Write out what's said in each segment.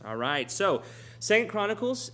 All right, so 2 Chronicles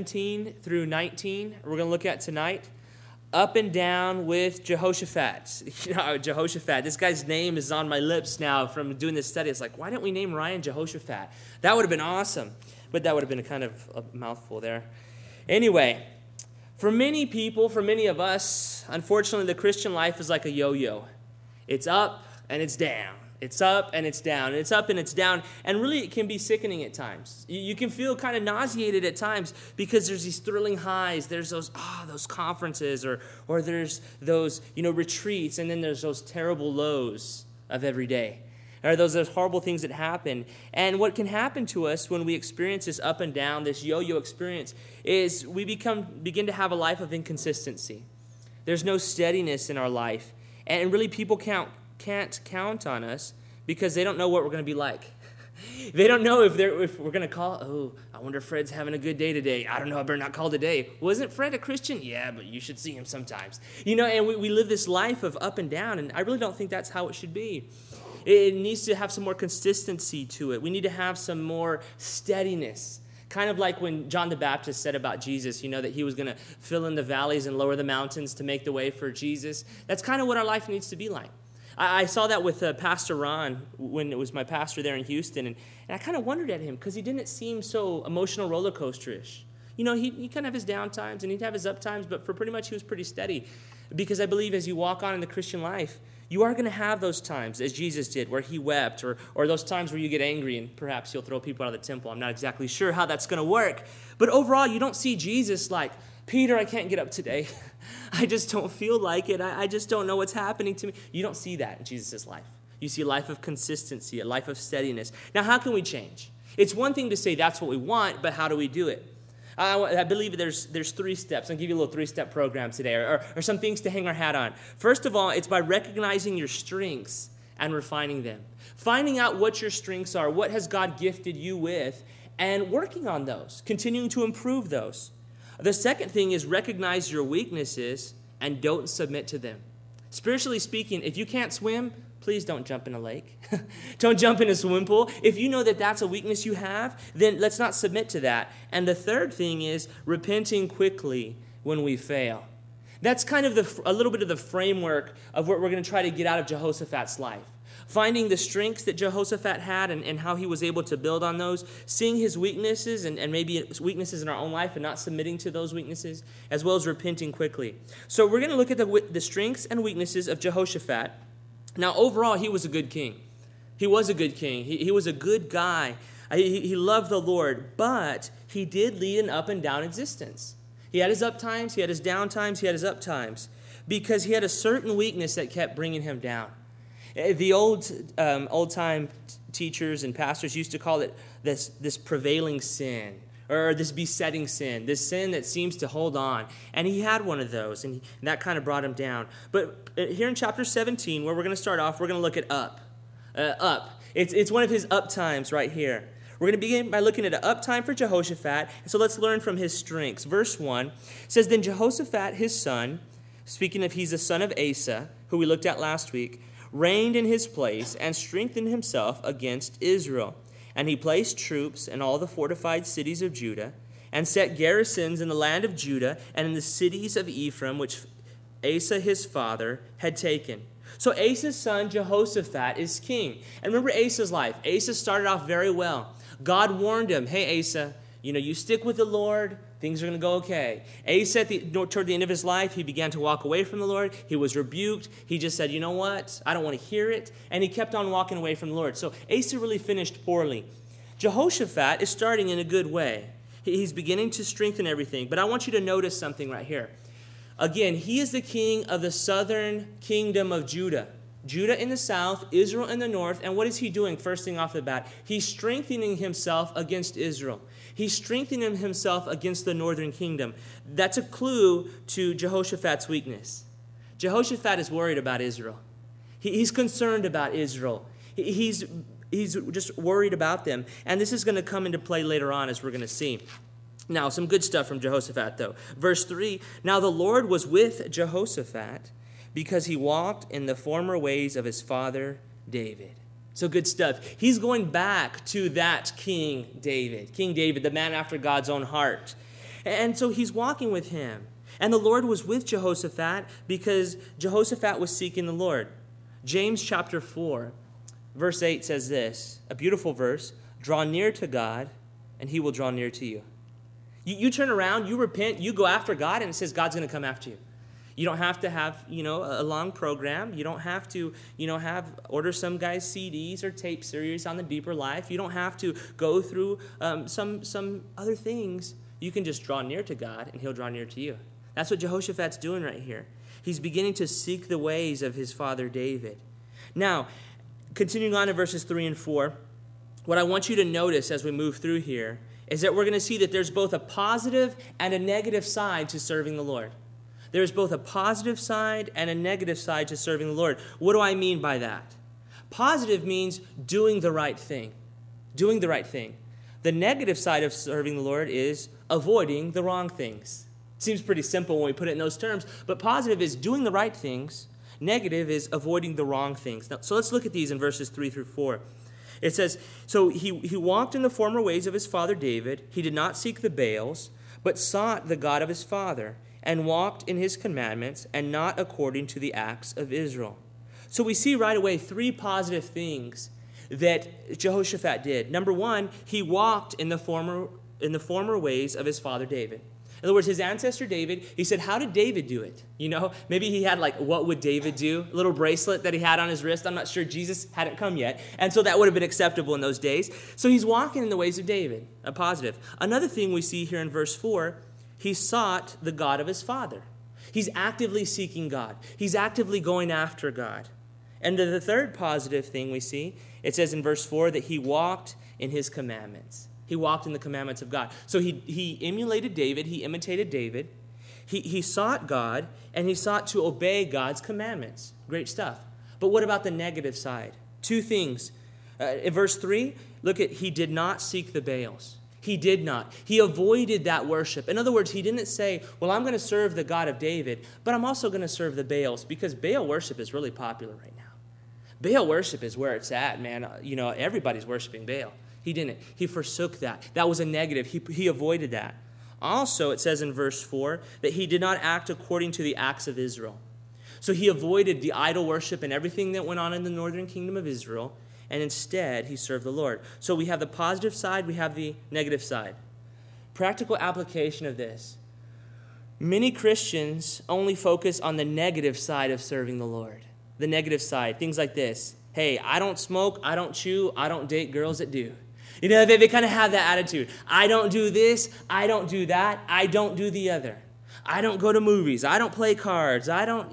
17 through 19, we're going to look at tonight. Up and down with Jehoshaphat. Jehoshaphat, this guy's name is on my lips now from doing this study. It's like, why didn't we name Ryan Jehoshaphat? That would have been awesome, but that would have been kind of a mouthful there. Anyway, for many people, for many of us, unfortunately, the Christian life is like a yo-yo. It's up and it's down. It's up and it's down. It's up and it's down. And really, it can be sickening at times. You can feel kind of nauseated at times because there's these thrilling highs. There's those conferences or there's those, retreats. And then there's those terrible lows of every day. Or those horrible things that happen. And what can happen to us when we experience this up and down, this yo-yo experience, is we begin to have a life of inconsistency. There's no steadiness in our life. And really, people can't count on us because they don't know what we're going to be like. They don't know if we're going to call, I wonder if Fred's having a good day today. I don't know, I better not call today. Wasn't Fred a Christian? Yeah, but you should see him sometimes. And we live this life of up and down, and I really don't think that's how it should be. It needs to have some more consistency to it. We need to have some more steadiness. Kind of like when John the Baptist said about Jesus, that he was going to fill in the valleys and lower the mountains to make the way for Jesus. That's kind of what our life needs to be like. I saw that with Pastor Ron when it was my pastor there in Houston, and I kind of wondered at him because he didn't seem so emotional roller coaster-ish. He kind of have his down times and he'd have his up times, but for pretty much he was pretty steady. Because I believe as you walk on in the Christian life, you are going to have those times, as Jesus did, where he wept, or those times where you get angry and perhaps you'll throw people out of the temple. I'm not exactly sure how that's going to work. But overall, you don't see Jesus like, Peter, I can't get up today. I just don't feel like it. I just don't know what's happening to me. You don't see that in Jesus' life. You see a life of consistency, a life of steadiness. Now, how can we change? It's one thing to say that's what we want, but how do we do it? I believe there's 3 steps. I'll give you a little 3-step program today, or some things to hang our hat on. First of all, it's by recognizing your strengths and refining them. Finding out what your strengths are, what has God gifted you with, and working on those, continuing to improve those. The second thing is recognize your weaknesses and don't submit to them. Spiritually speaking, if you can't swim, please don't jump in a lake. Don't jump in a swimming pool. If you know that that's a weakness you have, then let's not submit to that. And the third thing is repenting quickly when we fail. That's kind of a little bit of the framework of what we're going to try to get out of Jehoshaphat's life. Finding the strengths that Jehoshaphat had and how he was able to build on those, seeing his weaknesses and maybe weaknesses in our own life and not submitting to those weaknesses, as well as repenting quickly. So we're going to look at the strengths and weaknesses of Jehoshaphat. Now, overall, he was a good king. He was a good king. He was a good guy. He loved the Lord, but he did lead an up and down existence. He had his up times, he had his down times, he had his up times, because he had a certain weakness that kept bringing him down. The old-time teachers and pastors used to call it this prevailing sin, or this besetting sin, this sin that seems to hold on. And he had one of those, and that kind of brought him down. But here in chapter 17, where we're going to start off, we're going to look at up. It's one of his up times right here. We're going to begin by looking at an up time for Jehoshaphat. So let's learn from his strengths. Verse 1 says, Then Jehoshaphat, his son, speaking of he's the son of Asa, who we looked at last week, reigned in his place and strengthened himself against Israel. And he placed troops in all the fortified cities of Judah, and set garrisons in the land of Judah and in the cities of Ephraim, which Asa his father had taken. So Asa's son Jehoshaphat is king. And remember Asa's life. Asa started off very well. God warned him, hey Asa, you stick with the Lord, things are going to go okay. Asa, toward the end of his life, he began to walk away from the Lord. He was rebuked. He just said, you know what? I don't want to hear it. And he kept on walking away from the Lord. So Asa really finished poorly. Jehoshaphat is starting in a good way. He's beginning to strengthen everything. But I want you to notice something right here. Again, he is the king of the southern kingdom of Judah. Judah in the south, Israel in the north. And what is he doing first thing off the bat? He's strengthening himself against Israel. He's strengthening himself against the northern kingdom. That's a clue to Jehoshaphat's weakness. Jehoshaphat is worried about Israel. He's concerned about Israel. He's just worried about them. And this is going to come into play later on, as we're going to see. Now, some good stuff from Jehoshaphat, though. Verse 3, Now the Lord was with Jehoshaphat because he walked in the former ways of his father David. So good stuff. He's going back to that King David, the man after God's own heart. And so he's walking with him. And the Lord was with Jehoshaphat because Jehoshaphat was seeking the Lord. James chapter 4, verse 8 says this, a beautiful verse, draw near to God, and he will draw near to you. You turn around, you repent, you go after God, and it says God's going to come after you. You don't have to have, a long program. You don't have to, order some guy's CDs or tape series on the deeper life. You don't have to go through some other things. You can just draw near to God, and he'll draw near to you. That's what Jehoshaphat's doing right here. He's beginning to seek the ways of his father David. Now, continuing on in verses 3 and 4, what I want you to notice as we move through here is that we're going to see that there's both a positive and a negative side to serving the Lord. There's both a positive side and a negative side to serving the Lord. What do I mean by that? Positive means doing the right thing. Doing the right thing. The negative side of serving the Lord is avoiding the wrong things. Seems pretty simple when we put it in those terms, but positive is doing the right things. Negative is avoiding the wrong things. Now, so let's look at these in verses 3 through 4. It says, so he walked in the former ways of his father David. He did not seek the Baals, but sought the God of his father, and walked in his commandments, and not according to the acts of Israel. So we see right away 3 positive things that Jehoshaphat did. Number 1, he walked in the former ways of his father David. In other words, his ancestor David, he said, how did David do it? Maybe he had what would David do? A little bracelet that he had on his wrist. I'm not sure. Jesus hadn't come yet. And so that would have been acceptable in those days. So he's walking in the ways of David, a positive. Another thing we see here in verse 4, he sought the God of his father. He's actively seeking God. He's actively going after God. And the third positive thing we see, it says in verse 4 that he walked in his commandments. He walked in the commandments of God. So he emulated David. He imitated David. He sought God, and he sought to obey God's commandments. Great stuff. But what about the negative side? 2 things. In verse 3, look at, he did not seek the Baals. He did not. He avoided that worship. In other words, he didn't say, well, I'm going to serve the God of David, but I'm also going to serve the Baals, because Baal worship is really popular right now. Baal worship is where it's at, man. Everybody's worshiping Baal. He didn't. He forsook that. That was a negative. He avoided that. Also, it says in verse 4 that he did not act according to the acts of Israel. So he avoided the idol worship and everything that went on in the northern kingdom of Israel, and instead he served the Lord. So we have the positive side, we have the negative side. Practical application of this. Many Christians only focus on the negative side of serving the Lord. The negative side, things like this. Hey, I don't smoke, I don't chew, I don't date girls that do. They kind of have that attitude. I don't do this, I don't do that, I don't do the other. I don't go to movies, I don't play cards, I don't.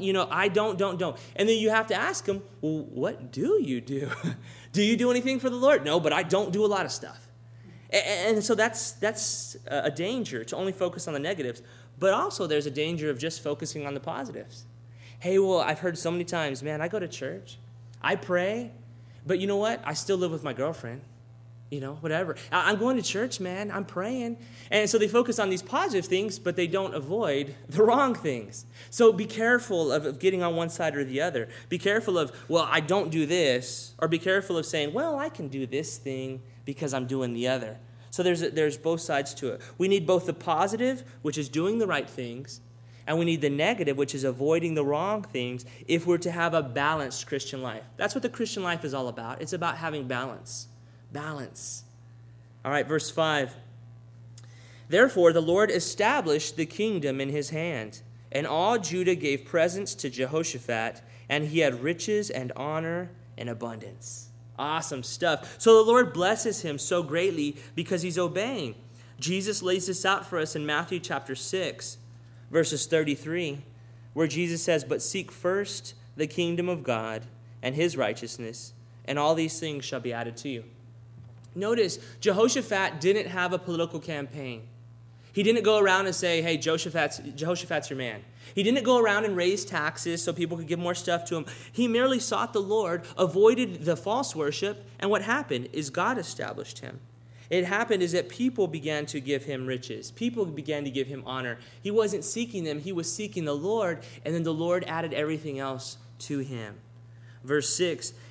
And then you have to ask them, well, what do you do? Do you do anything for the Lord? No, but I don't do a lot of stuff. And so that's a danger, to only focus on the negatives. But also there's a danger of just focusing on the positives. Hey, well, I've heard so many times, man, I go to church, I pray, but you know what? I still live with my girlfriend. Whatever. I'm going to church, man. I'm praying. And so they focus on these positive things, but they don't avoid the wrong things. So be careful of getting on one side or the other. Be careful of, well, I don't do this. Or be careful of saying, well, I can do this thing because I'm doing the other. So there's both sides to it. We need both the positive, which is doing the right things, and we need the negative, which is avoiding the wrong things, if we're to have a balanced Christian life. That's what the Christian life is all about. It's about having balance. Balance. All right, verse 5. Therefore, the Lord established the kingdom in his hand, and all Judah gave presents to Jehoshaphat, and he had riches and honor and abundance. Awesome stuff. So the Lord blesses him so greatly because he's obeying. Jesus lays this out for us in Matthew chapter 6, verses 33, where Jesus says, but seek first the kingdom of God and his righteousness, and all these things shall be added to you. Notice, Jehoshaphat didn't have a political campaign. He didn't go around and say, hey, Jehoshaphat's your man. He didn't go around and raise taxes so people could give more stuff to him. He merely sought the Lord, avoided the false worship, and what happened is God established him. It happened is that people began to give him riches. People began to give him honor. He wasn't seeking them. He was seeking the Lord, and then the Lord added everything else to him. Verse 6,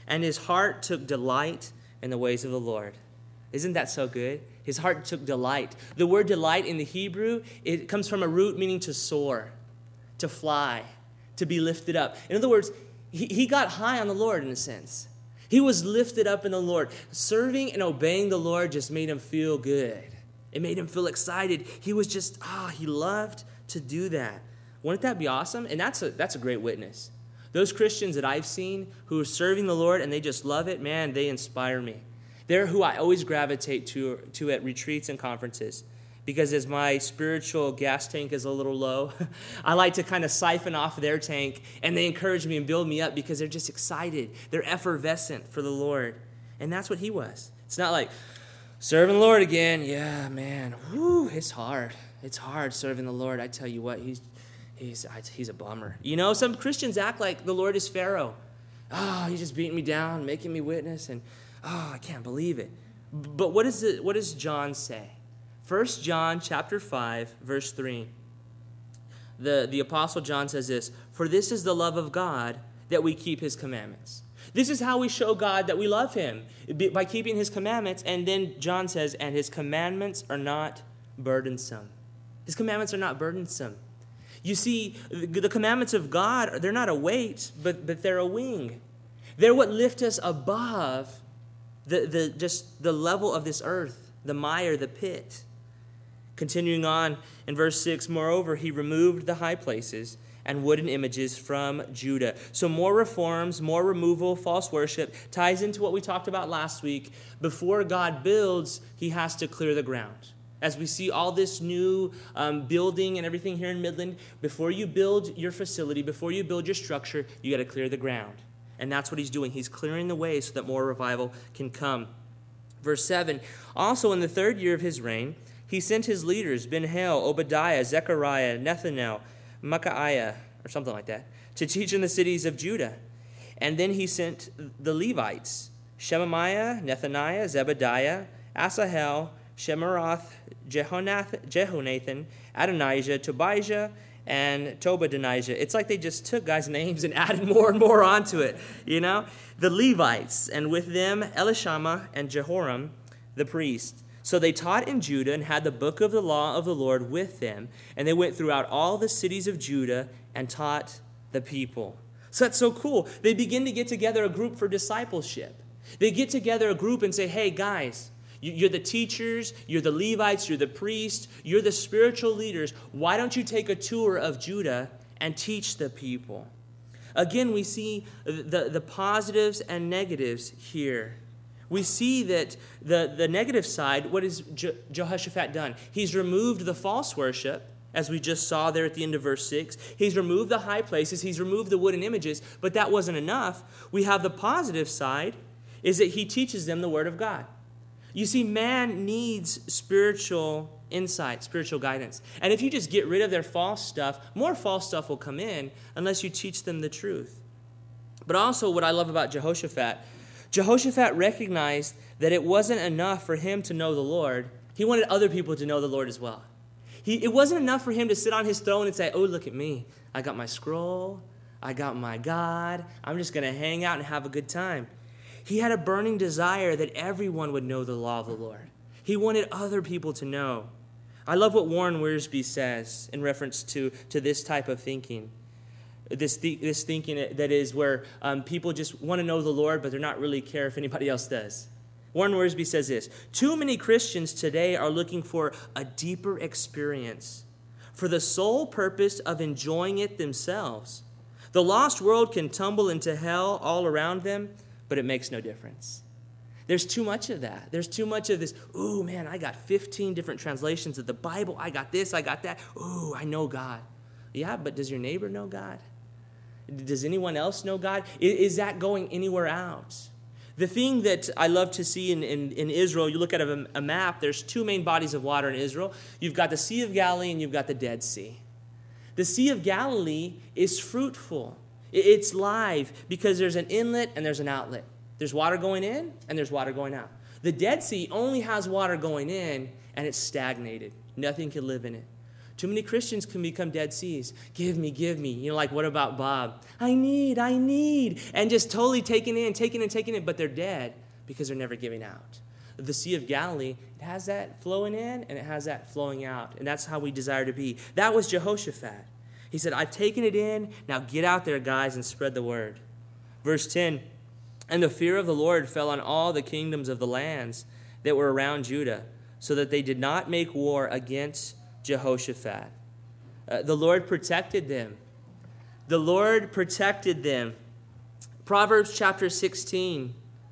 and his heart took delight in the ways of the Lord. Isn't that so good? His heart took delight. The word delight in the Hebrew, it comes from a root meaning to soar, to fly, to be lifted up. In other words, he got high on the Lord in a sense. He was lifted up in the Lord. Serving and obeying the Lord just made him feel good. It made him feel excited. He was just, he loved to do that. Wouldn't that be awesome? And that's a great witness. Those Christians that I've seen who are serving the Lord and they just love it, man, they inspire me. They're who I always gravitate to at retreats and conferences. Because as my spiritual gas tank is a little low, I like to kind of siphon off their tank, and they encourage me and build me up because they're just excited. They're effervescent for the Lord. And that's what he was. It's not like, serving the Lord again. Yeah, man. Whew, it's hard. It's hard serving the Lord. I tell you what, he's a bummer. You know, some Christians act like the Lord is Pharaoh. He's just beating me down, making me witness, and I can't believe it. But what does John say? 1 John chapter 5, verse 3. The Apostle John says this, "For this is the love of God, that we keep his commandments." This is how we show God that we love him, by keeping his commandments. And then John says, "And his commandments are not burdensome." His commandments are not burdensome. You see, the commandments of God, they're not a weight, but they're a wing. They're what lift us above the level of this earth, the mire, the pit. Continuing on in verse 6, "Moreover, he removed the high places and wooden images from Judah." So more reforms, more removal, false worship, ties into what we talked about last week. Before God builds, he has to clear the ground. As we see all this new building and everything here in Midland, before you build your facility, before you build your structure, you got to clear the ground. And that's what he's doing. He's clearing the way so that more revival can come. Verse 7, "Also in the 3rd year of his reign, he sent his leaders, Ben-Hail, Obadiah, Zechariah, Nethanel, Micaiah," or something like that, "to teach in the cities of Judah. And then he sent the Levites, Shemaiah, Nethaniah, Zebediah, Asahel, Shemarath, Jehonathan, Adonijah, Tobijah, and Tobadonijah." It's like they just took guys' names and added more and more onto it, you know? "The Levites, and with them Elishama and Jehoram, the priest. So they taught in Judah and had the book of the law of the Lord with them. And they went throughout all the cities of Judah and taught the people." So that's so cool. They begin to get together a group for discipleship. They get together a group and say, "Hey, guys, you're the teachers, you're the Levites, you're the priests, you're the spiritual leaders. Why don't you take a tour of Judah and teach the people?" Again, we see the positives and negatives here. We see that the negative side, what has Jehoshaphat done? He's removed the false worship, as we just saw there at the end of verse 6. He's removed the high places. He's removed the wooden images, but that wasn't enough. We have the positive side, is that he teaches them the word of God. You see, man needs spiritual insight, spiritual guidance. And if you just get rid of their false stuff, more false stuff will come in unless you teach them the truth. But also what I love about Jehoshaphat recognized that it wasn't enough for him to know the Lord. He wanted other people to know the Lord as well. It wasn't enough for him to sit on his throne and say, "Oh, look at me. I got my scroll. I got my God. I'm just going to hang out and have a good time." He had a burning desire that everyone would know the law of the Lord. He wanted other people to know. I love what Warren Wiersbe says in reference to this type of thinking. This thinking that is where people just want to know the Lord, but they're not really care if anybody else does. Warren Wiersbe says this: "Too many Christians today are looking for a deeper experience for the sole purpose of enjoying it themselves. The lost world can tumble into hell all around them, but it makes no difference." There's too much of that. There's too much of this, "Ooh, man, I got 15 different translations of the Bible. I got this, I got that. Ooh, I know God." Yeah, but does your neighbor know God? Does anyone else know God? Is that going anywhere out? The thing that I love to see in Israel, you look at a map, there's two main bodies of water in Israel. You've got the Sea of Galilee and you've got the Dead Sea. The Sea of Galilee is fruitful. It's live because there's an inlet and there's an outlet. There's water going in and there's water going out. The Dead Sea only has water going in and it's stagnated. Nothing can live in it. Too many Christians can become Dead Seas. Give me. You know, like, what about Bob? I need. And just totally taking in, but they're dead because they're never giving out. The Sea of Galilee, it has that flowing in and it has that flowing out. And that's how we desire to be. That was Jehoshaphat. He said, I've taken it in. Now get out there, guys, and spread the word. Verse 10, and the fear of the Lord fell on all the kingdoms of the lands that were around Judah, so that they did not make war against Jehoshaphat. The Lord protected them. The Lord protected them. Proverbs chapter 16,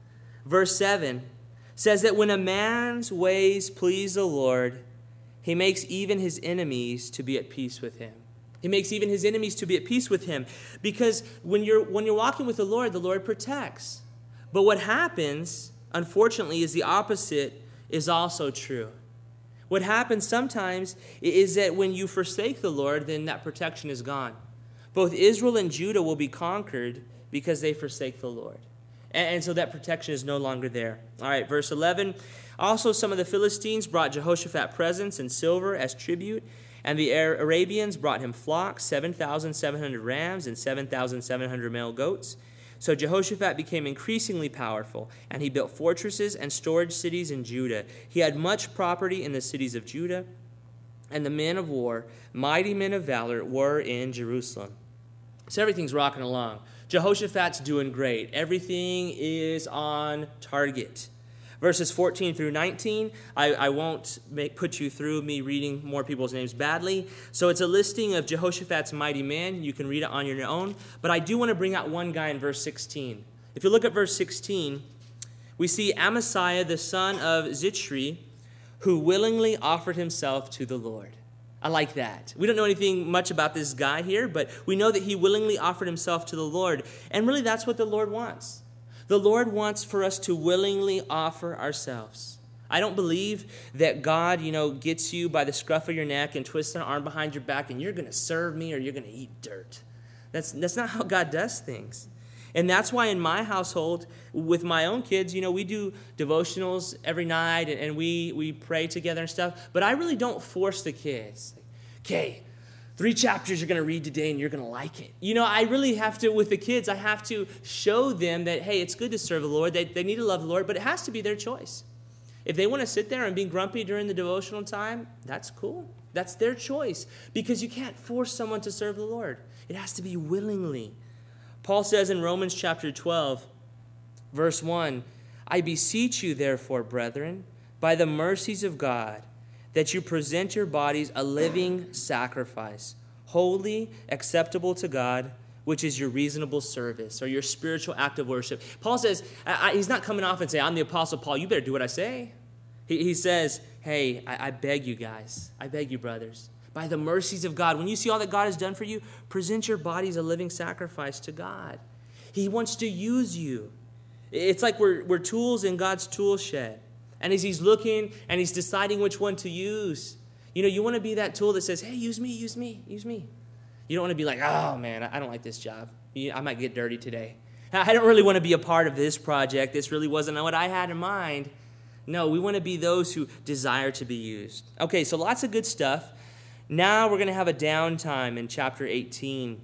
verse 7, says that when a man's ways please the Lord, he makes even his enemies to be at peace with him. He makes even his enemies to be at peace with him. Because when you're walking with the Lord protects. But what happens, unfortunately, is the opposite is also true. What happens sometimes is that when you forsake the Lord, then that protection is gone. Both Israel and Judah will be conquered because they forsake the Lord. And so that protection is no longer there. All right, verse 11. Also, some of the Philistines brought Jehoshaphat presents and silver as tribute, and the Arabians brought him flocks, 7,700 rams, and 7,700 male goats. So Jehoshaphat became increasingly powerful, and he built fortresses and storage cities in Judah. He had much property in the cities of Judah, and the men of war, mighty men of valor, were in Jerusalem. So everything's rocking along. Jehoshaphat's doing great. Everything is on target. Verses 14 through 19, I won't put you through me reading more people's names badly. So it's a listing of Jehoshaphat's mighty men. You can read it on your own. But I do want to bring out one guy in verse 16. If you look at verse 16, we see Amasiah, the son of Zichri, who willingly offered himself to the Lord. I like that. We don't know anything much about this guy here, but we know that he willingly offered himself to the Lord. And really, that's what the Lord wants. The Lord wants for us to willingly offer ourselves. I don't believe that God, gets you by the scruff of your neck and twists an arm behind your back and you're going to serve me or you're going to eat dirt. That's not how God does things. And that's why in my household, with my own kids, we do devotionals every night and we pray together and stuff. But I really don't force the kids. Okay, 3 chapters you're going to read today and you're going to like it. I really have to, with the kids, I have to show them that, hey, it's good to serve the Lord. They need to love the Lord, but it has to be their choice. If they want to sit there and be grumpy during the devotional time, that's cool. That's their choice because you can't force someone to serve the Lord. It has to be willingly. Paul says in Romans chapter 12, verse 1, I beseech you, therefore, brethren, by the mercies of God, that you present your bodies a living sacrifice, holy, acceptable to God, which is your reasonable service or your spiritual act of worship. Paul says, he's not coming off and saying, I'm the Apostle Paul, you better do what I say. He says, hey, I beg you guys, I beg you brothers, by the mercies of God, when you see all that God has done for you, present your bodies a living sacrifice to God. He wants to use you. It's like we're tools in God's tool shed. And as he's looking and he's deciding which one to use, you want to be that tool that says, hey, use me. You don't want to be like, oh, man, I don't like this job. I might get dirty today. I don't really want to be a part of this project. This really wasn't what I had in mind. No, we want to be those who desire to be used. Okay, so lots of good stuff. Now we're going to have a downtime in chapter 18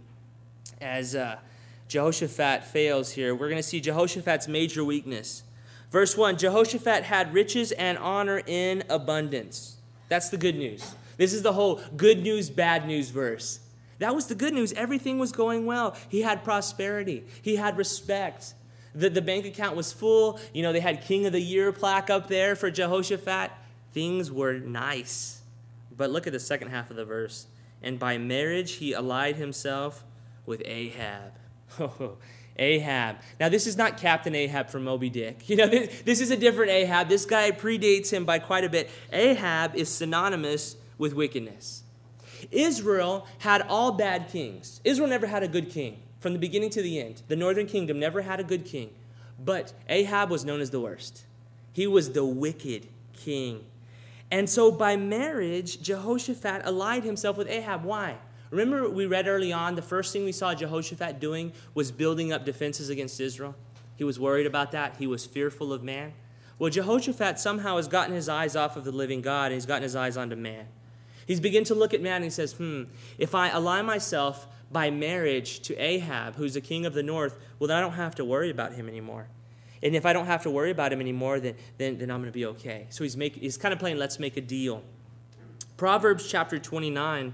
as Jehoshaphat fails here. We're going to see Jehoshaphat's major weakness. Verse 1, Jehoshaphat had riches and honor in abundance. That's the good news. This is the whole good news, bad news verse. That was the good news. Everything was going well. He had prosperity. He had respect. The bank account was full. They had King of the Year plaque up there for Jehoshaphat. Things were nice. But look at the second half of the verse. And by marriage he allied himself with Ahab. Ahab. Now, this is not Captain Ahab from Moby Dick. This is a different Ahab. This guy predates him by quite a bit. Ahab is synonymous with wickedness. Israel had all bad kings. Israel never had a good king from the beginning to the end. The northern kingdom never had a good king. But Ahab was known as the worst. He was the wicked king. And so by marriage, Jehoshaphat allied himself with Ahab. Why? Remember we read early on, the first thing we saw Jehoshaphat doing was building up defenses against Israel. He was worried about that. He was fearful of man. Well, Jehoshaphat somehow has gotten his eyes off of the living God, and he's gotten his eyes onto man. He's beginning to look at man and he says, if I align myself by marriage to Ahab, who's the king of the north, well, then I don't have to worry about him anymore. And if I don't have to worry about him anymore, then I'm going to be okay. So he's kind of playing let's make a deal. Proverbs chapter 29,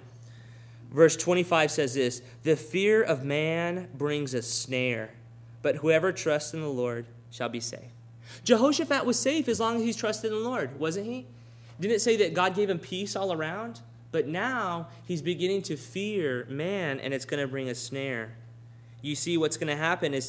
verse 25 says this, the fear of man brings a snare, but whoever trusts in the Lord shall be safe. Jehoshaphat was safe as long as he trusted in the Lord, wasn't he? Didn't it say that God gave him peace all around? But now he's beginning to fear man, and it's going to bring a snare. You see what's going to happen is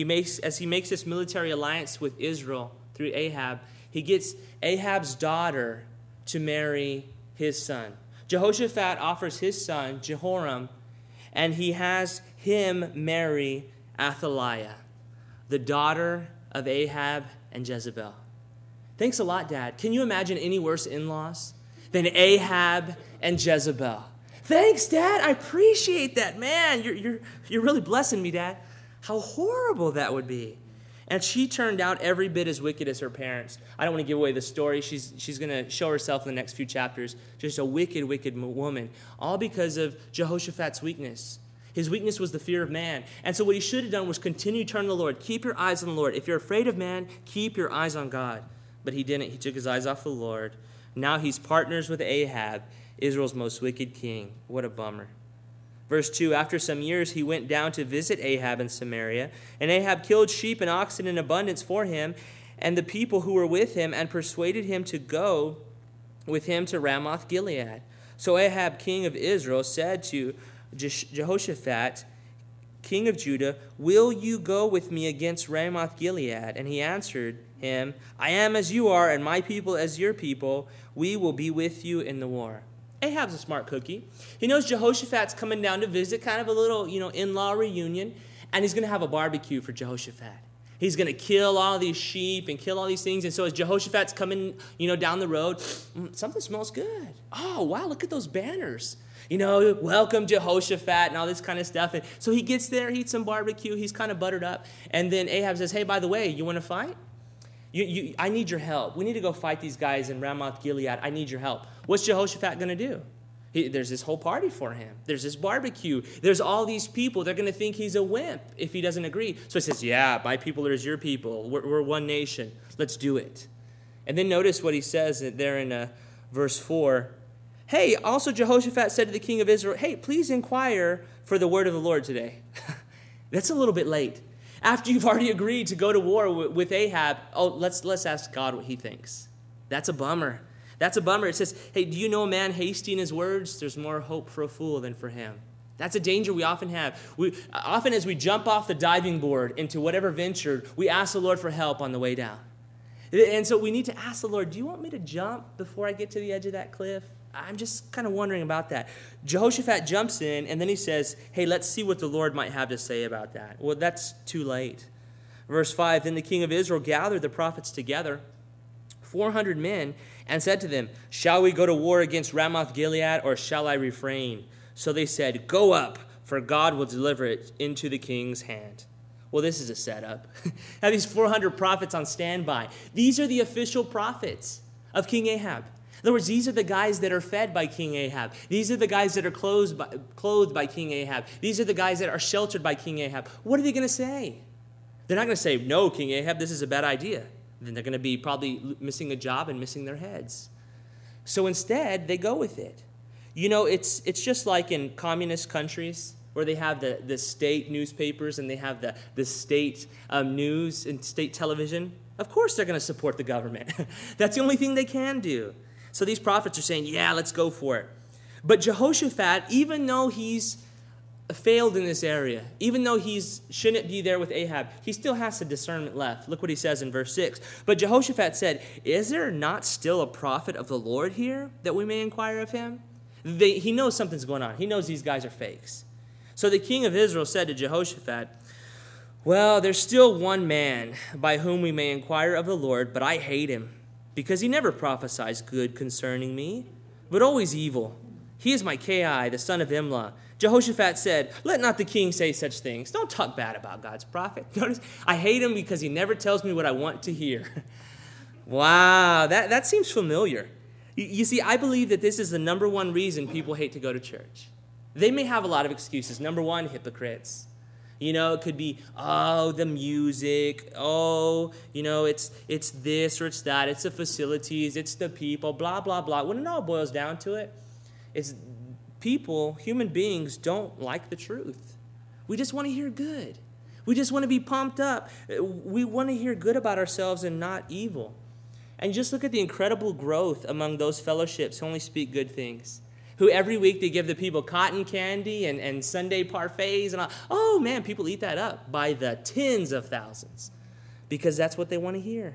as he makes this military alliance with Israel through Ahab, he gets Ahab's daughter to marry his son. Jehoshaphat offers his son, Jehoram, and he has him marry Athaliah, the daughter of Ahab and Jezebel. Thanks a lot, Dad. Can you imagine any worse in-laws than Ahab and Jezebel? Thanks, Dad. I appreciate that. Man, you're really blessing me, Dad. How horrible that would be. And she turned out every bit as wicked as her parents. I don't want to give away the story. She's going to show herself in the next few chapters. Just a wicked, wicked woman. All because of Jehoshaphat's weakness. His weakness was the fear of man. And so what he should have done was continue turning to the Lord. Keep your eyes on the Lord. If you're afraid of man, keep your eyes on God. But he didn't. He took his eyes off the Lord. Now he's partners with Ahab, Israel's most wicked king. What a bummer. Verse 2, after some years he went down to visit Ahab in Samaria, and Ahab killed sheep and oxen in abundance for him and the people who were with him, and persuaded him to go with him to Ramoth Gilead. So Ahab, king of Israel, said to Jehoshaphat, king of Judah, will you go with me against Ramoth Gilead? And he answered him, I am as you are, and my people as your people. We will be with you in the war. Ahab's a smart cookie. He knows Jehoshaphat's coming down to visit, kind of a little, in-law reunion, and he's going to have a barbecue for Jehoshaphat. He's going to kill all these sheep and kill all these things. And so as Jehoshaphat's coming, down the road, something smells good. Oh, wow, look at those banners. Welcome Jehoshaphat and all this kind of stuff. And so he gets there, he eats some barbecue, he's kind of buttered up. And then Ahab says, hey, by the way, you want to fight? I need your help. We need to go fight these guys in Ramoth Gilead. I need your help. What's Jehoshaphat going to do? There's this whole party for him. There's this barbecue. There's all these people. They're going to think he's a wimp if he doesn't agree. So he says, yeah, my people are as your people. We're one nation. Let's do it. And then notice what he says there in verse 4. Hey, also Jehoshaphat said to the king of Israel, hey, please inquire for the word of the Lord today. That's a little bit late. After you've already agreed to go to war with Ahab, let's ask God what he thinks. That's a bummer. That's a bummer. It says, hey, do you know a man hasty in his words? There's more hope for a fool than for him. That's a danger we often have. Often as we jump off the diving board into whatever venture, we ask the Lord for help on the way down. And so we need to ask the Lord, do you want me to jump before I get to the edge of that cliff? I'm just kind of wondering about that. Jehoshaphat jumps in, and then he says, hey, let's see what the Lord might have to say about that. Well, that's too late. Verse 5, then the king of Israel gathered the prophets together, 400 men, and said to them, shall we go to war against Ramoth Gilead, or shall I refrain? So they said, go up, for God will deliver it into the king's hand. Well, this is a setup. Have these 400 prophets on standby. These are the official prophets of King Ahab. In other words, these are the guys that are fed by King Ahab. These are the guys that are clothed by King Ahab. These are the guys that are sheltered by King Ahab. What are they going to say? They're not going to say, no, King Ahab, this is a bad idea. Then they're going to be probably missing a job and missing their heads. So instead, they go with it. It's just like in communist countries where they have the state newspapers and they have the state news and state television. Of course they're going to support the government. That's the only thing they can do. So these prophets are saying, yeah, let's go for it. But Jehoshaphat, even though he's failed in this area, even though he shouldn't be there with Ahab, he still has some discernment left. Look what he says in verse 6. But Jehoshaphat said, is there not still a prophet of the Lord here that we may inquire of him? He knows something's going on. He knows these guys are fakes. So the king of Israel said to Jehoshaphat, well, there's still one man by whom we may inquire of the Lord, but I hate him, because he never prophesies good concerning me, but always evil. He is Micaiah, the son of Imlah. Jehoshaphat said, let not the king say such things. Don't talk bad about God's prophet. Notice, I hate him because he never tells me what I want to hear. Wow, that seems familiar. You see, I believe that this is the number one reason people hate to go to church. They may have a lot of excuses. Number one, hypocrites. It could be, the music. It's this or it's that. It's the facilities. It's the people, blah, blah, blah. When it all boils down to it, it's people, human beings, don't like the truth. We just want to hear good. We just want to be pumped up. We want to hear good about ourselves and not evil. And just look at the incredible growth among those fellowships who only speak good things, who every week they give the people cotton candy and Sunday parfaits. And all. Oh, man, people eat that up by the tens of thousands because that's what they want to hear.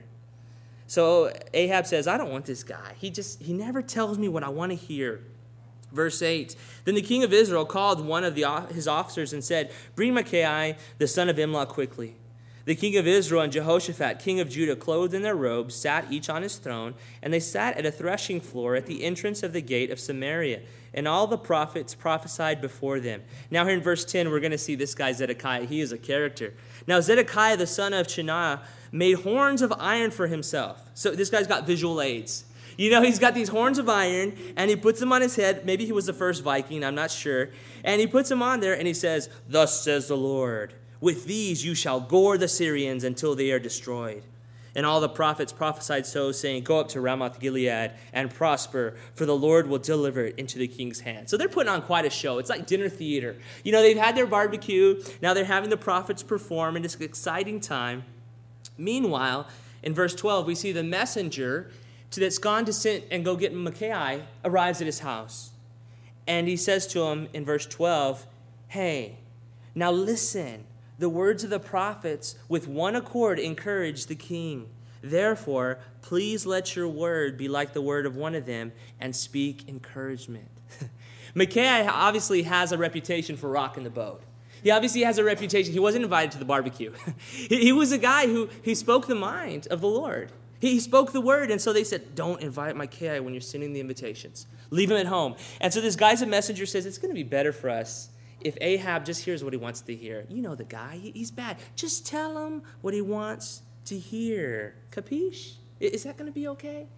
So Ahab says, I don't want this guy. He never tells me what I want to hear. Verse 8, then the king of Israel called one of his officers and said, bring Micaiah, the son of Imlah, quickly. The king of Israel and Jehoshaphat, king of Judah, clothed in their robes, sat each on his throne, and they sat at a threshing floor at the entrance of the gate of Samaria. And all the prophets prophesied before them. Now here in verse 10, we're going to see this guy Zedekiah. He is a character. Now Zedekiah, the son of Chenaanah, made horns of iron for himself. So this guy's got visual aids. He's got these horns of iron, and he puts them on his head. Maybe he was the first Viking, I'm not sure. And he puts them on there, and he says, thus says the Lord, with these you shall gore the Syrians until they are destroyed. And all the prophets prophesied so, saying, go up to Ramoth Gilead and prosper, for the Lord will deliver it into the king's hand. So they're putting on quite a show. It's like dinner theater. They've had their barbecue. Now they're having the prophets perform, and it's an exciting time. Meanwhile, in verse 12, we see the messenger that's gone to send and go get Micaiah arrives at his house. And he says to him in verse 12, hey, now listen, the words of the prophets with one accord encourage the king. Therefore, please let your word be like the word of one of them and speak encouragement. Micaiah obviously has a reputation for rocking the boat. He obviously has a reputation. He wasn't invited to the barbecue. He was a guy who spoke the mind of the Lord. He spoke the word, and so they said, don't invite Micaiah when you're sending the invitations. Leave him at home. And so this guy's a messenger says, it's going to be better for us if Ahab just hears what he wants to hear. You know the guy. He's bad. Just tell him what he wants to hear. Capiche? Is that going to be okay?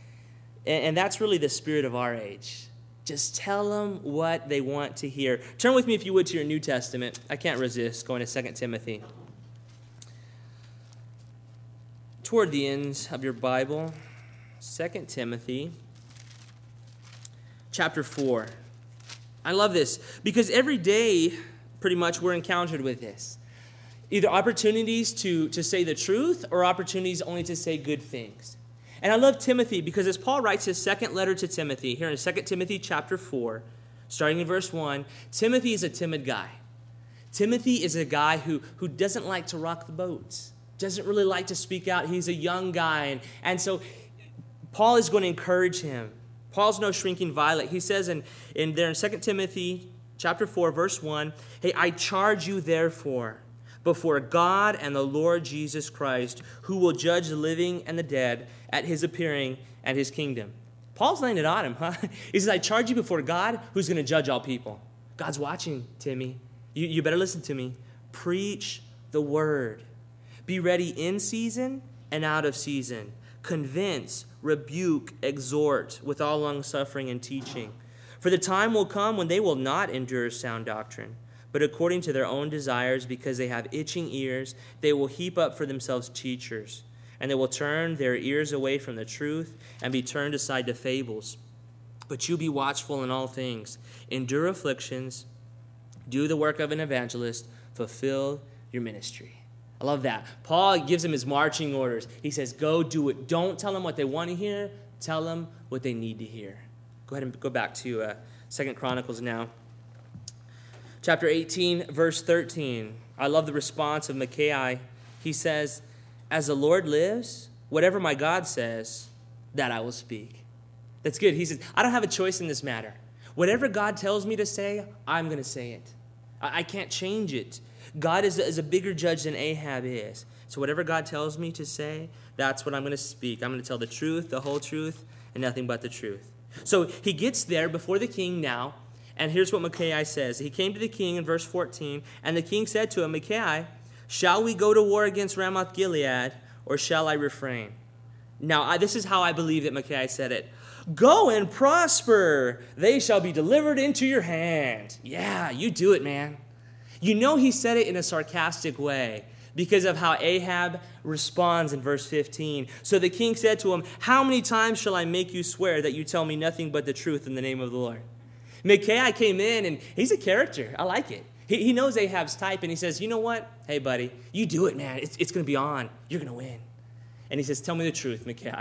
And that's really the spirit of our age. Just tell them what they want to hear. Turn with me, if you would, to your New Testament. I can't resist going to 2 Timothy. Toward the ends of your Bible, 2 Timothy chapter 4. I love this because every day, pretty much, we're encountered with this. Either opportunities to say the truth or opportunities only to say good things. And I love Timothy because as Paul writes his second letter to Timothy, here in 2 Timothy chapter 4, starting in verse 1, Timothy is a timid guy. Timothy is a guy who doesn't like to rock the boat, doesn't really like to speak out. He's a young guy. And so Paul is going to encourage him. Paul's no shrinking violet. He says in 2 Timothy chapter 4, verse 1, hey, I charge you therefore before God and the Lord Jesus Christ, who will judge the living and the dead at his appearing and his kingdom. Paul's laying it on him, huh? He says, I charge you before God, who's going to judge all people. God's watching, Timmy. You better listen to me. Preach the word. Be ready in season and out of season. Convince, rebuke, exhort with all long-suffering and teaching. For the time will come when they will not endure sound doctrine, but according to their own desires, because they have itching ears, they will heap up for themselves teachers, and they will turn their ears away from the truth and be turned aside to fables. But you be watchful in all things. Endure afflictions. Do the work of an evangelist. Fulfill your ministry. I love that. Paul gives them his marching orders. He says, go do it. Don't tell them what they want to hear. Tell them what they need to hear. Go ahead and go back to 2 Chronicles now. Chapter 18, verse 13. I love the response of Micaiah. He says, as the Lord lives, whatever my God says, that I will speak. That's good. He says, I don't have a choice in this matter. Whatever God tells me to say, I'm going to say it. I can't change it. God is a bigger judge than Ahab is. So whatever God tells me to say, that's what I'm going to speak. I'm going to tell the truth, the whole truth, and nothing but the truth. So he gets there before the king now, and here's what Micaiah says. He came to the king in verse 14, and the king said to him, Micaiah, shall we go to war against Ramoth Gilead, or shall I refrain? Now, this is how I believe that Micaiah said it. Go and prosper. They shall be delivered into your hand. Yeah, you do it, man. You know he said it in a sarcastic way because of how Ahab responds in verse 15. So the king said to him, how many times shall I make you swear that you tell me nothing but the truth in the name of the Lord? Micaiah came in, and he's a character. I like it. He knows Ahab's type, and he says, you know what? Hey, buddy, you do it, man. It's going to be on. You're going to win. And he says, tell me the truth, Micaiah.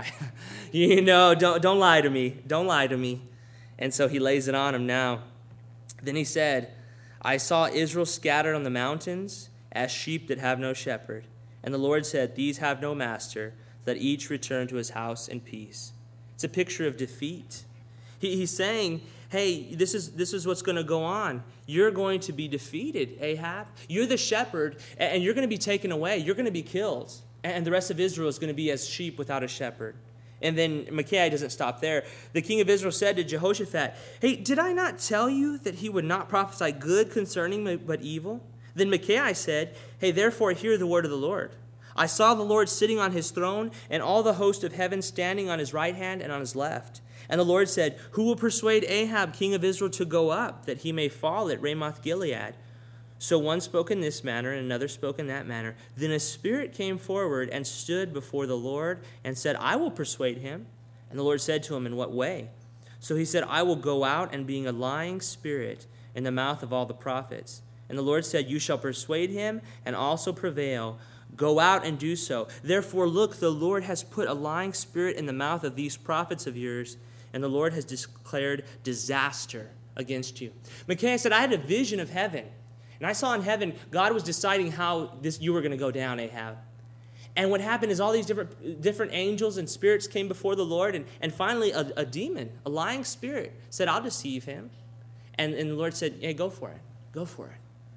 Don't lie to me. Don't lie to me. And so he lays it on him now. Then he said, I saw Israel scattered on the mountains as sheep that have no shepherd. And the Lord said, these have no master. Let each return to his house in peace. It's a picture of defeat. He's saying, hey, this is what's going to go on. You're going to be defeated, Ahab. You're the shepherd, and you're going to be taken away. You're going to be killed. And the rest of Israel is going to be as sheep without a shepherd. And then Micaiah doesn't stop there. The king of Israel said to Jehoshaphat, hey, did I not tell you that he would not prophesy good concerning me, but evil? Then Micaiah said, hey, therefore hear the word of the Lord. I saw the Lord sitting on his throne, and all the host of heaven standing on his right hand and on his left. And the Lord said, who will persuade Ahab, king of Israel, to go up, that he may fall at Ramoth Gilead? So one spoke in this manner, and another spoke in that manner. Then a spirit came forward and stood before the Lord and said, I will persuade him. And the Lord said to him, in what way? So he said, I will go out and being a lying spirit in the mouth of all the prophets. And the Lord said, you shall persuade him and also prevail. Go out and do so. Therefore, look, the Lord has put a lying spirit in the mouth of these prophets of yours, and the Lord has declared disaster against you. Micaiah said, I had a vision of heaven. And I saw in heaven, God was deciding how you were going to go down, Ahab. And what happened is all these different angels and spirits came before the Lord. And finally, a demon, a lying spirit, said, I'll deceive him. And the Lord said, hey, go for it. Go for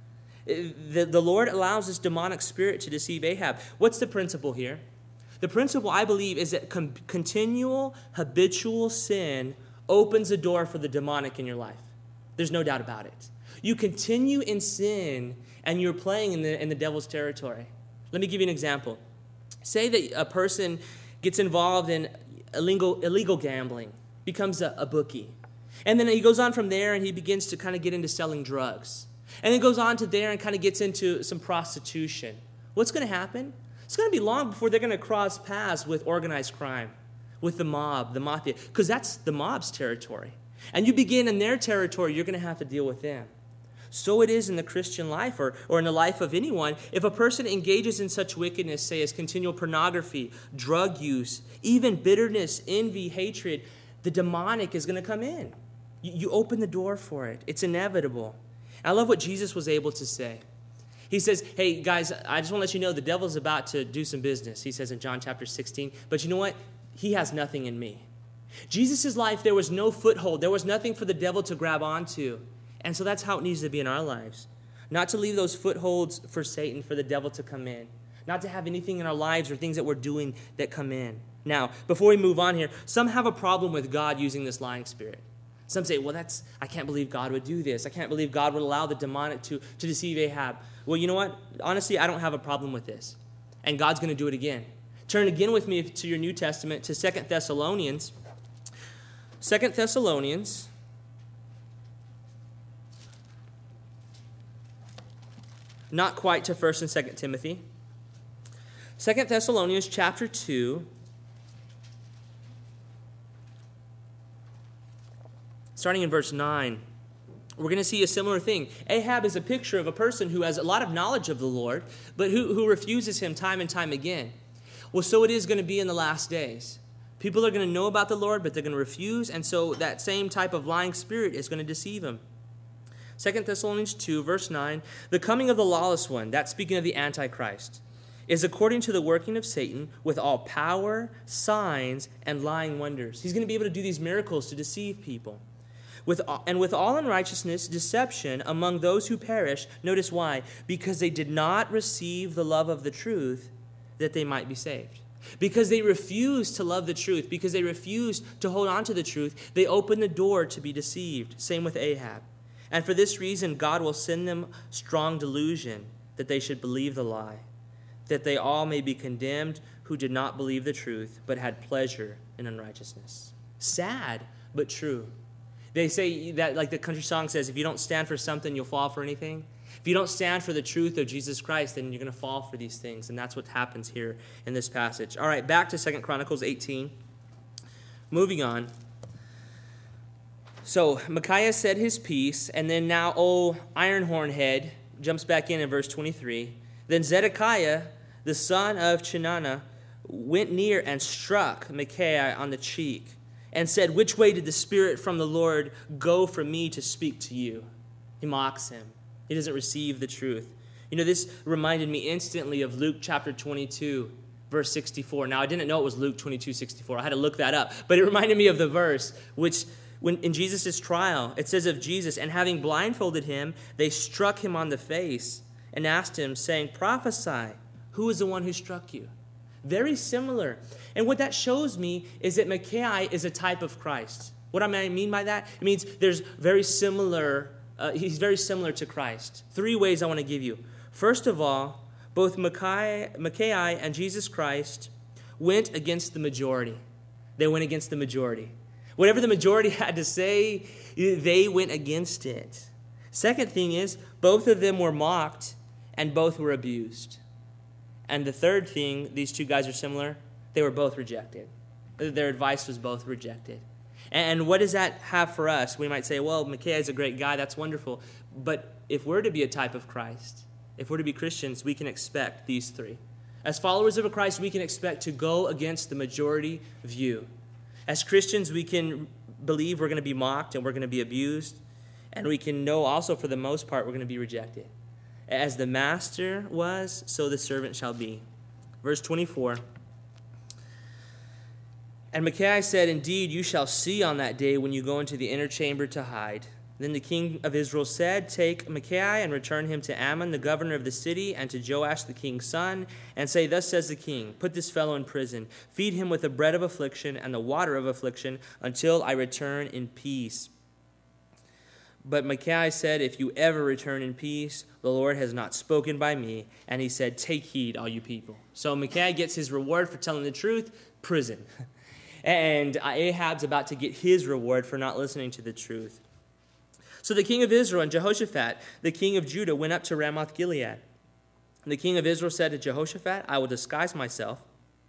it. The Lord allows this demonic spirit to deceive Ahab. What's the principle here? The principle, I believe, is that continual, habitual sin opens the door for the demonic in your life. There's no doubt about it. You continue in sin, and you're playing in the devil's territory. Let me give you an example. Say that a person gets involved in illegal gambling, becomes a bookie. And then he goes on from there, and he begins to kind of get into selling drugs. And then goes on to there and kind of gets into some prostitution. What's going to happen? It's going to be long before they're going to cross paths with organized crime, with the mob, the mafia, because that's the mob's territory. And you begin in their territory, you're going to have to deal with them. So it is in the Christian life or in the life of anyone. If a person engages in such wickedness, say as continual pornography, drug use, even bitterness, envy, hatred, the demonic is going to come in. You open the door for it. It's inevitable. And I love what Jesus was able to say. He says, hey, guys, I just want to let you know the devil's about to do some business, he says in John chapter 16. But you know what? He has nothing in me. Jesus' life, there was no foothold. There was nothing for the devil to grab onto. And so that's how it needs to be in our lives. Not to leave those footholds for Satan, for the devil to come in. Not to have anything in our lives or things that we're doing that come in. Now, before we move on here, some have a problem with God using this lying spirit. Some say, well, I can't believe God would do this. I can't believe God would allow the demonic to deceive Ahab. Well, you know what? Honestly, I don't have a problem with this. And God's going to do it again. Turn again with me to your New Testament, to 2 Thessalonians. 2 Thessalonians. Not quite to 1 and 2 Timothy. 2 Thessalonians chapter 2. Starting in verse 9. We're going to see a similar thing. Ahab is a picture of a person who has a lot of knowledge of the Lord, but who refuses him time and time again. Well, so it is going to be in the last days. People are going to know about the Lord, but they're going to refuse, and so that same type of lying spirit is going to deceive them. 2 Thessalonians 2, verse 9, the coming of the lawless one, that's speaking of the Antichrist, is according to the working of Satan with all power, signs, and lying wonders. He's going to be able to do these miracles to deceive people. With all unrighteousness, deception among those who perish. Notice why? Because they did not receive the love of the truth that they might be saved. Because they refused to love the truth, because they refused to hold on to the truth, they opened the door to be deceived. Same with Ahab. And for this reason, God will send them strong delusion that they should believe the lie, that they all may be condemned who did not believe the truth, but had pleasure in unrighteousness. Sad, but true. They say that, like the country song says, if you don't stand for something, you'll fall for anything. If you don't stand for the truth of Jesus Christ, then you're going to fall for these things. And that's what happens here in this passage. All right, back to 2 Chronicles 18. Moving on. So Micaiah said his piece, and then now Iron Horn Head jumps back in verse 23. Then Zedekiah, the son of Chenaanah, went near and struck Micaiah on the cheek and said, which way did the Spirit from the Lord go from me to speak to you? He mocks him. He doesn't receive the truth. You know, this reminded me instantly of Luke chapter 22, verse 64. Now, I didn't know it was Luke 22:64. I had to look that up. But it reminded me of the verse, which when in Jesus' trial, it says of Jesus, and having blindfolded him, they struck him on the face and asked him, saying, prophesy, who is the one who struck you? Very similar. And what that shows me is that Micaiah is a type of Christ. What do I mean by that? It means there's very similar. He's very similar to Christ. 3 ways I want to give you. First of all, both Micaiah and Jesus Christ went against the majority. They went against the majority. Whatever the majority had to say, they went against it. Second thing is, both of them were mocked and both were abused. And the third thing, these two guys are similar, they were both rejected. Their advice was both rejected. And what does that have for us? We might say, well, Micaiah is a great guy, that's wonderful. But if we're to be a type of Christ, if we're to be Christians, we can expect these 3. As followers of Christ, we can expect to go against the majority view. As Christians, we can believe we're going to be mocked and we're going to be abused. And we can know also, for the most part, we're going to be rejected. As the master was, so the servant shall be. Verse 24. And Micaiah said, indeed, you shall see on that day when you go into the inner chamber to hide. Then the king of Israel said, take Micaiah and return him to Ammon, the governor of the city, and to Joash the king's son, and say, thus says the king, put this fellow in prison, feed him with the bread of affliction and the water of affliction until I return in peace. But Micaiah said, if you ever return in peace, the Lord has not spoken by me. And he said, take heed, all you people. So Micaiah gets his reward for telling the truth, prison. And Ahab's about to get his reward for not listening to the truth. So the king of Israel and Jehoshaphat, the king of Judah, went up to Ramoth Gilead. And the king of Israel said to Jehoshaphat, I will disguise myself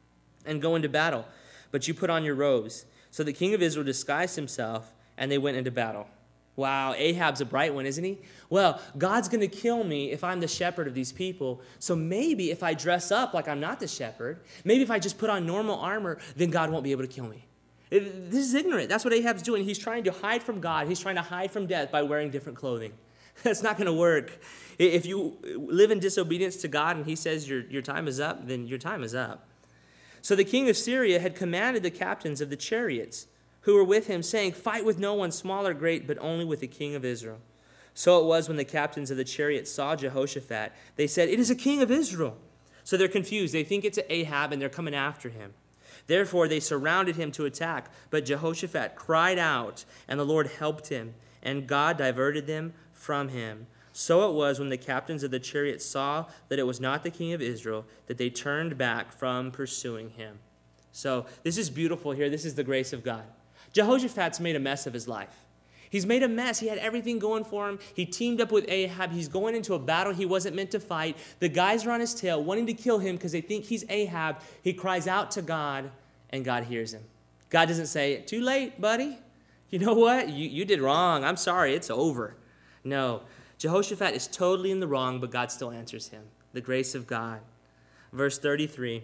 and go into battle, but you put on your robes. So the king of Israel disguised himself, and they went into battle. Wow, Ahab's a bright one, isn't he? Well, God's going to kill me if I'm the shepherd of these people. So maybe if I dress up like I'm not the shepherd, maybe if I just put on normal armor, then God won't be able to kill me. This is ignorant. That's what Ahab's doing. He's trying to hide from God. He's trying to hide from death by wearing different clothing. That's not going to work. If you live in disobedience to God and he says your time is up, then your time is up. So the king of Syria had commanded the captains of the chariots who were with him, saying, fight with no one, small or great, but only with the king of Israel. So it was when the captains of the chariots saw Jehoshaphat, they said, it is a king of Israel. So they're confused. They think it's Ahab, and they're coming after him. Therefore they surrounded him to attack. But Jehoshaphat cried out, and the Lord helped him, and God diverted them from him. So it was when the captains of the chariots saw that it was not the king of Israel, that they turned back from pursuing him. So this is beautiful here. This is the grace of God. Jehoshaphat's made a mess of his life. He's made a mess. He had everything going for him. He teamed up with Ahab. He's going into a battle he wasn't meant to fight. The guys are on his tail, wanting to kill him because they think he's Ahab. He cries out to God, and God hears him. God doesn't say, too late, buddy. You know what? You did wrong. I'm sorry. It's over. No. Jehoshaphat is totally in the wrong, but God still answers him. The grace of God. Verse 33.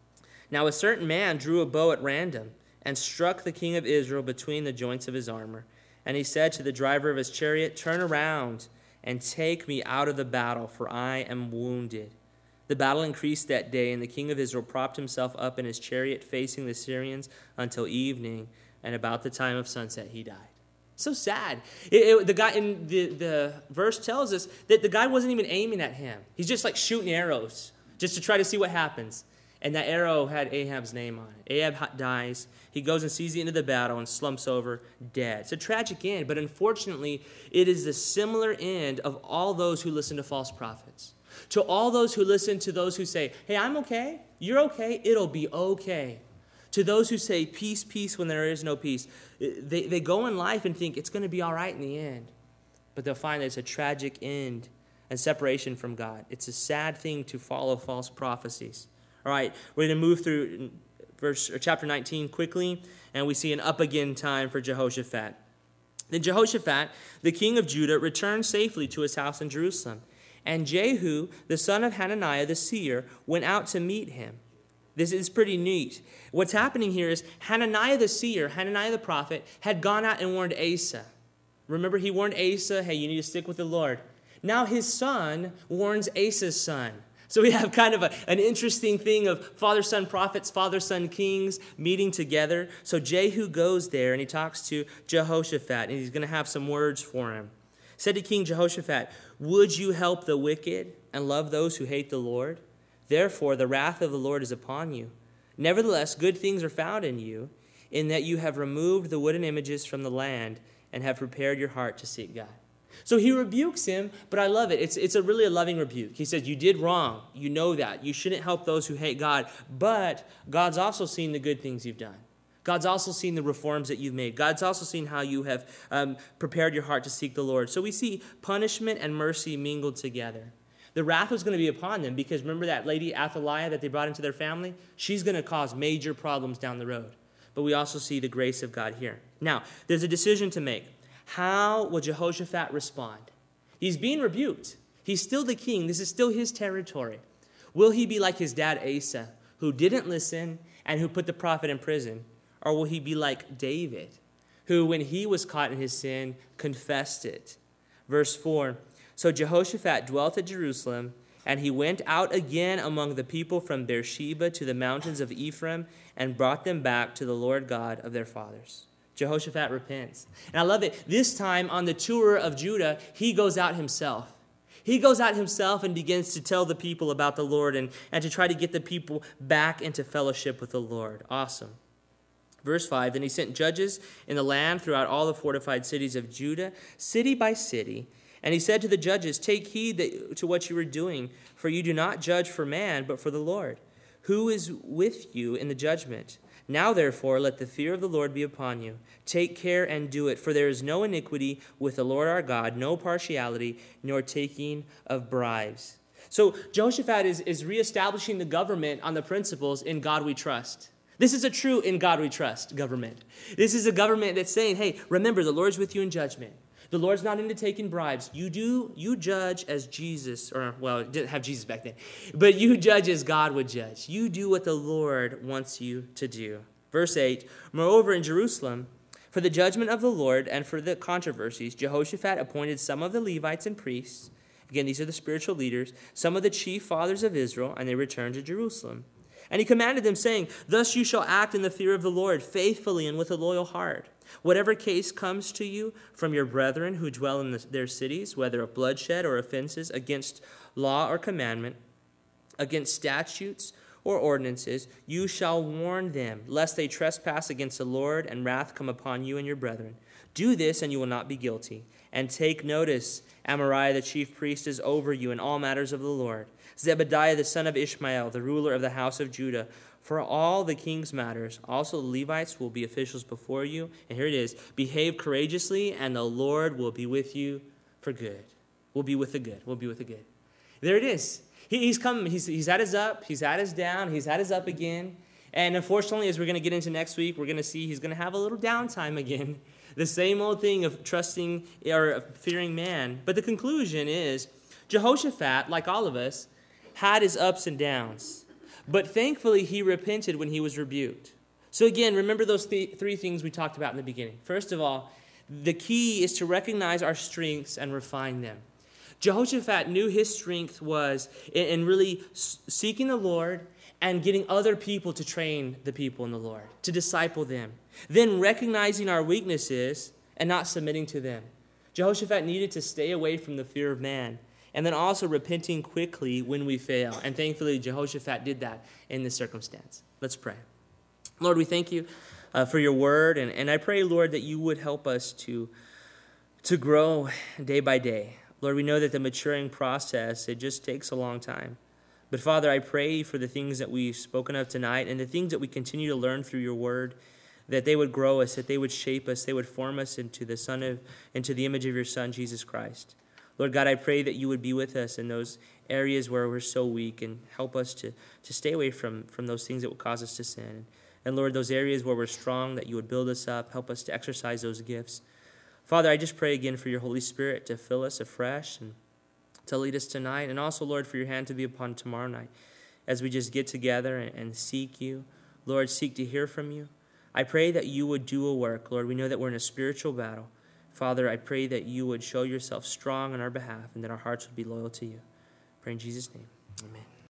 Now a certain man drew a bow at random and struck the king of Israel between the joints of his armor. And he said to the driver of his chariot, turn around and take me out of the battle, for I am wounded. The battle increased that day, and the king of Israel propped himself up in his chariot facing the Syrians until evening, and about the time of sunset he died. So sad. The guy in the verse tells us that the guy wasn't even aiming at him. He's just like shooting arrows just to try to see what happens. And that arrow had Ahab's name on it. Ahab dies. He goes and sees the end of the battle and slumps over dead. It's a tragic end, but unfortunately, it is the similar end of all those who listen to false prophets. To all those who listen to those who say, hey, I'm okay, you're okay, it'll be okay. To those who say peace, peace when there is no peace, they go in life and think it's going to be all right in the end. But they'll find that it's a tragic end and separation from God. It's a sad thing to follow false prophecies. All right, we're going to move through chapter 19 quickly, and we see an up again time for Jehoshaphat. Then Jehoshaphat, the king of Judah, returned safely to his house in Jerusalem. And Jehu, the son of Hananiah the seer, went out to meet him. This is pretty neat. What's happening here is Hananiah the seer, Hananiah the prophet, had gone out and warned Asa. Remember, he warned Asa, hey, you need to stick with the Lord. Now his son warns Asa's son. So we have kind of an interesting thing of father-son prophets, father-son kings meeting together. So Jehu goes there and he talks to Jehoshaphat, and he's going to have some words for him. Said to King Jehoshaphat, would you help the wicked and love those who hate the Lord? Therefore the wrath of the Lord is upon you. Nevertheless, good things are found in you, in that you have removed the wooden images from the land and have prepared your heart to seek God. So he rebukes him, but I love it. It's a really loving rebuke. He says, you did wrong. You know that. You shouldn't help those who hate God. But God's also seen the good things you've done. God's also seen the reforms that you've made. God's also seen how you have prepared your heart to seek the Lord. So we see punishment and mercy mingled together. The wrath was going to be upon them because remember that lady Athaliah that they brought into their family? She's going to cause major problems down the road. But we also see the grace of God here. Now, there's a decision to make. How will Jehoshaphat respond? He's being rebuked. He's still the king. This is still his territory. Will he be like his dad Asa, who didn't listen and who put the prophet in prison? Or will he be like David, who when he was caught in his sin, confessed it? Verse 4, so Jehoshaphat dwelt at Jerusalem, and he went out again among the people from Beersheba to the mountains of Ephraim, and brought them back to the Lord God of their fathers. Jehoshaphat repents. And I love it. This time on the tour of Judah, he goes out himself. He goes out himself and begins to tell the people about the Lord and to try to get the people back into fellowship with the Lord. Awesome. Verse 5, then he sent judges in the land throughout all the fortified cities of Judah, city by city. And he said to the judges, take heed to what you are doing, for you do not judge for man, but for the Lord, who is with you in the judgment. Now, therefore, let the fear of the Lord be upon you. Take care and do it, for there is no iniquity with the Lord our God, no partiality, nor taking of bribes. So Jehoshaphat is reestablishing the government on the principles in God we trust. This is a true in God we trust government. This is a government that's saying, hey, remember, the Lord's with you in judgment. The Lord's not into taking bribes. You judge as Jesus, or, well, didn't have Jesus back then, but you judge as God would judge. You do what the Lord wants you to do. Verse 8, moreover, in Jerusalem, for the judgment of the Lord and for the controversies, Jehoshaphat appointed some of the Levites and priests. Again, these are the spiritual leaders, some of the chief fathers of Israel, and they returned to Jerusalem. And he commanded them, saying, thus you shall act in the fear of the Lord, faithfully and with a loyal heart. Whatever case comes to you from your brethren who dwell in their cities, whether of bloodshed or offenses against law or commandment, against statutes or ordinances, you shall warn them, lest they trespass against the Lord and wrath come upon you and your brethren. Do this, and you will not be guilty. And take notice, Amariah the chief priest is over you in all matters of the Lord. Zebediah the son of Ishmael, the ruler of the house of Judah, for all the king's matters. Also the Levites will be officials before you. And here it is, behave courageously, and the Lord will be with you for good. We'll be with the good. We'll be with the good. There it is. He's come. He's had his up. He's had his down. He's had his up again. And unfortunately, as we're going to get into next week, we're going to see he's going to have a little downtime again. The same old thing of trusting or fearing man. But the conclusion is, Jehoshaphat, like all of us, had his ups and downs. But thankfully, he repented when he was rebuked. So again, remember those three things we talked about in the beginning. First of all, the key is to recognize our strengths and refine them. Jehoshaphat knew his strength was in really seeking the Lord and getting other people to train the people in the Lord, to disciple them. Then recognizing our weaknesses and not submitting to them. Jehoshaphat needed to stay away from the fear of man. And then also repenting quickly when we fail. And thankfully, Jehoshaphat did that in this circumstance. Let's pray. Lord, we thank you for your word. And I pray, Lord, that you would help us to grow day by day. Lord, we know that the maturing process, it just takes a long time. But Father, I pray for the things that we've spoken of tonight and the things that we continue to learn through your word, that they would grow us, that they would shape us, they would form us into the image of your Son, Jesus Christ. Lord God, I pray that you would be with us in those areas where we're so weak and help us to stay away from those things that will cause us to sin. And Lord, those areas where we're strong, that you would build us up, help us to exercise those gifts. Father, I just pray again for your Holy Spirit to fill us afresh and to lead us tonight. And also, Lord, for your hand to be upon tomorrow night as we just get together and seek you. Lord, seek to hear from you. I pray that you would do a work. Lord, we know that we're in a spiritual battle. Father, I pray that you would show yourself strong on our behalf and that our hearts would be loyal to you. I pray in Jesus' name. Amen.